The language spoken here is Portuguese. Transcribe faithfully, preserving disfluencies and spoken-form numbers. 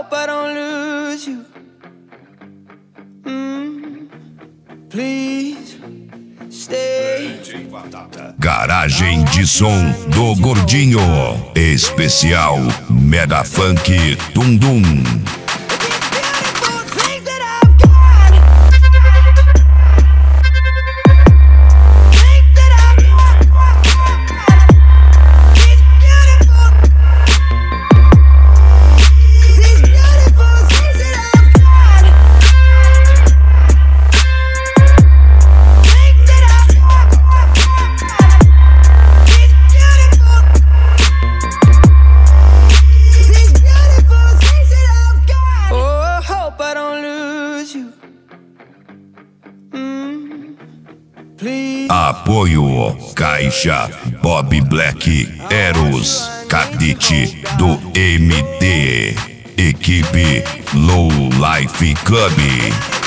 hope I don't lose you. Mm, please stay. Garagem de som do Gordinho. Especial Mega Funk Dum Dum. Apoio Caixa, Bob Black, Eros, Cadete do M D, Equipe Low Life Club.